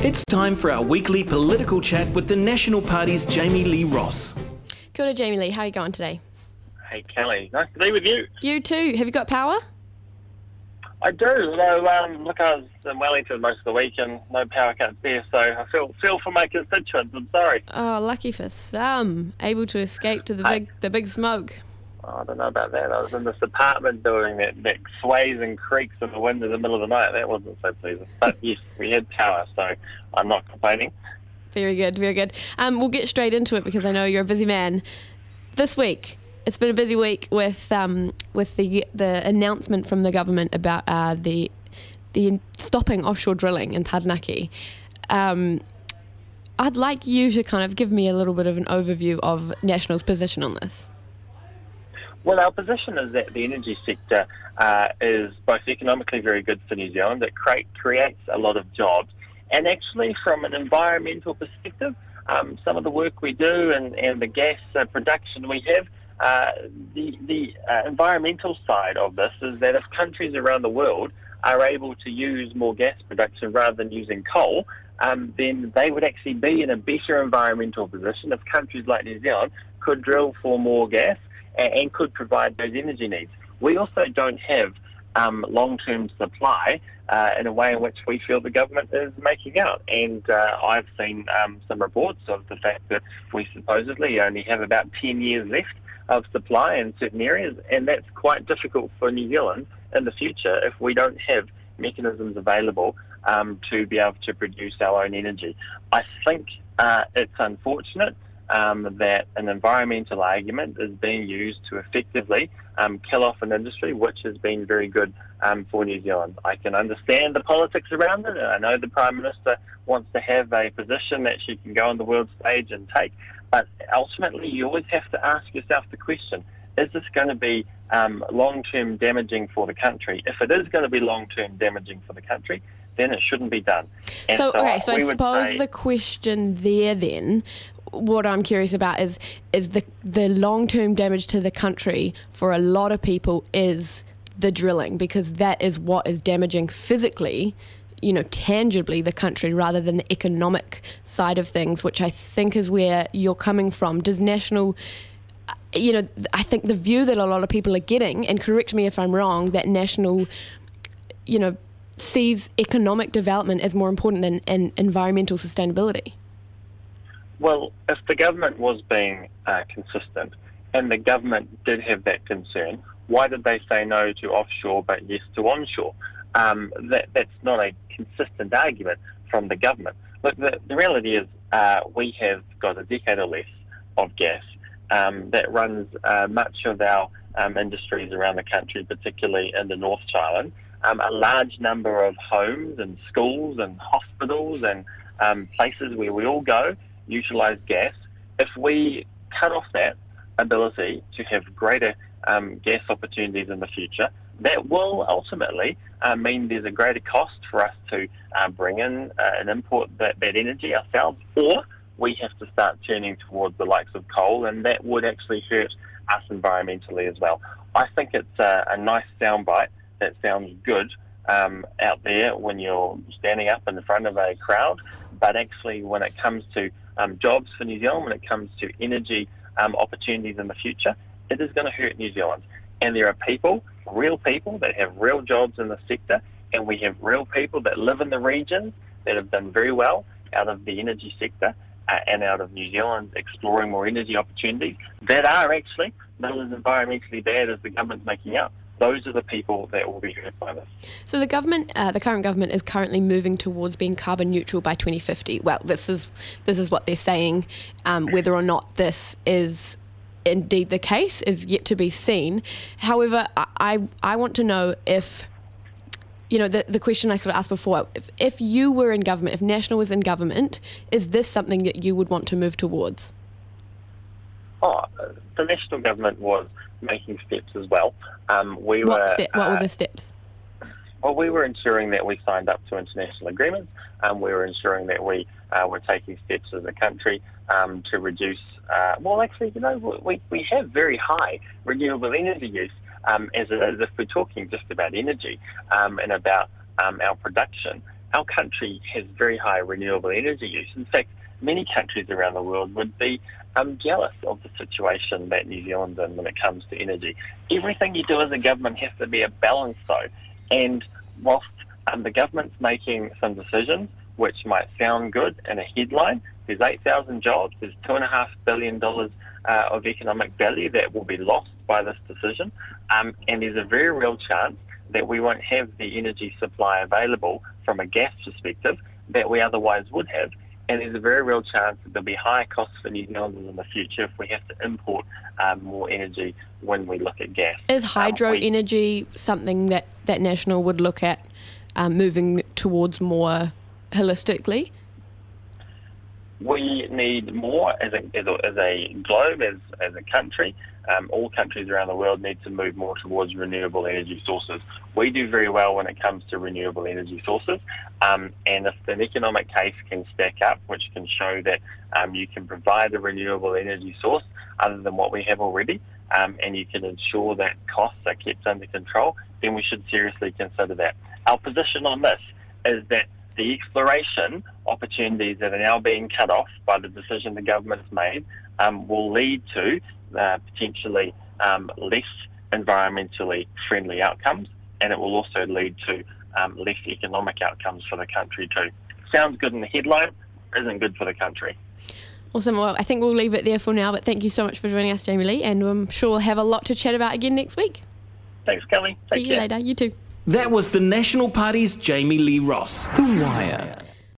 It's time for our weekly political chat with the National Party's Jamie Lee Ross. Kia ora, Jamie Lee. How are you going today? Hey, Kelly. Nice to be with you. You too. Have you got power? I do. Although, look, I was in Wellington most of the week and no power cuts there, so I feel for my constituents. I'm sorry. Oh, lucky for some. Able to escape to the big smoke. I don't know about that. I was in this apartment building that sways and creaks in the wind in the middle of the night. That wasn't so pleasant. But yes, we had power, so I'm not complaining. Very good, very good. We'll get straight into it because I know you're a busy man. This week, it's been a busy week with the announcement from the government about the stopping offshore drilling in Taranaki. I'd like you to kind of give me a little bit of an overview of National's position on this. Well, our position is that the energy sector is both economically very good for New Zealand. It creates a lot of jobs. And actually, from an environmental perspective, some of the work we do and the gas production we have, the environmental side of this is that if countries around the world are able to use more gas production rather than using coal, then they would actually be in a better environmental position if countries like New Zealand could drill for more gas and could provide those energy needs. We also don't have long-term supply in a way in which we feel the government is making out. And I've seen some reports of the fact that we supposedly only have about 10 years left of supply in certain areas, and that's quite difficult for New Zealand in the future if we don't have mechanisms available to be able to produce our own energy. I think it's unfortunate that an environmental argument is being used to effectively kill off an industry which has been very good for New Zealand. I can understand the politics around it, and I know the Prime Minister wants to have a position that she can go on the world stage and take, but ultimately you always have to ask yourself the question, is this going to be long-term damaging for the country? If it is going to be long-term damaging for the country, then it shouldn't be done. And so I suppose the question there then, what I'm curious about is the long-term damage to the country for a lot of people is the drilling, because that is what is damaging physically, tangibly the country rather than the economic side of things, which I think is where you're coming from. Does National, I think the view that a lot of people are getting, and correct me if I'm wrong, that National, sees economic development as more important than environmental sustainability? Well, if the government was being consistent and the government did have that concern, why did they say no to offshore but yes to onshore? That's not a consistent argument from the government. Look, the reality is we have got a decade or less of gas that runs much of our industries around the country, particularly in the North Island. A large number of homes and schools and hospitals and places where we all go utilise gas. If we cut off that ability to have greater gas opportunities in the future, that will ultimately mean there's a greater cost for us to bring in and import that energy ourselves, or we have to start turning towards the likes of coal, and that would actually hurt us environmentally as well. I think it's a nice soundbite that sounds good out there when you're standing up in front of a crowd, but actually when it comes to jobs for New Zealand, when it comes to energy opportunities in the future, it is going to hurt New Zealand. And there are people, real people, that have real jobs in the sector, and we have real people that live in the regions that have done very well out of the energy sector and out of New Zealand exploring more energy opportunities that are actually not as environmentally bad as the government's making out. Those are the people that will be hurt by this. So the government, the current government, is currently moving towards being carbon neutral by 2050. Well, this is what they're saying. Whether or not this is indeed the case is yet to be seen. However, I want to know if, the question I sort of asked before, if you were in government, if National was in government, is this something that you would want to move towards? The National government was making steps as well. What were the steps? Well, we were ensuring that we signed up to international agreements. We were ensuring that we were taking steps as a country to reduce. We have very high renewable energy use, as if we're talking just about energy and about our production. our country has very high renewable energy use. In fact, many countries around the world would be jealous of the situation that New Zealand's in when it comes to energy. Everything you do as a government has to be a balance, though. And whilst the government's making some decisions which might sound good in a headline, there's 8,000 jobs, there's $2.5 billion of economic value that will be lost by this decision, and there's a very real chance that we won't have the energy supply available from a gas perspective that we otherwise would have. And there's a very real chance that there'll be higher costs for New Zealanders in the future if we have to import more energy when we look at gas. Is hydro energy something that National would look at moving towards more holistically? We need more as a globe, as a country. All countries around the world need to move more towards renewable energy sources. We do very well when it comes to renewable energy sources, and if an economic case can stack up, which can show that you can provide a renewable energy source other than what we have already, and you can ensure that costs are kept under control, then we should seriously consider that. Our position on this is that the exploration opportunities that are now being cut off by the decision the government's made will lead to potentially less environmentally friendly outcomes, and it will also lead to less economic outcomes for the country too. Sounds good in the headline, isn't good for the country. Awesome. Well, I think we'll leave it there for now, but thank you so much for joining us, Jamie Lee, and I'm sure we'll have a lot to chat about again next week. Thanks, Kelly. See you later. You too. That was the National Party's Jamie Lee Ross. The Wire.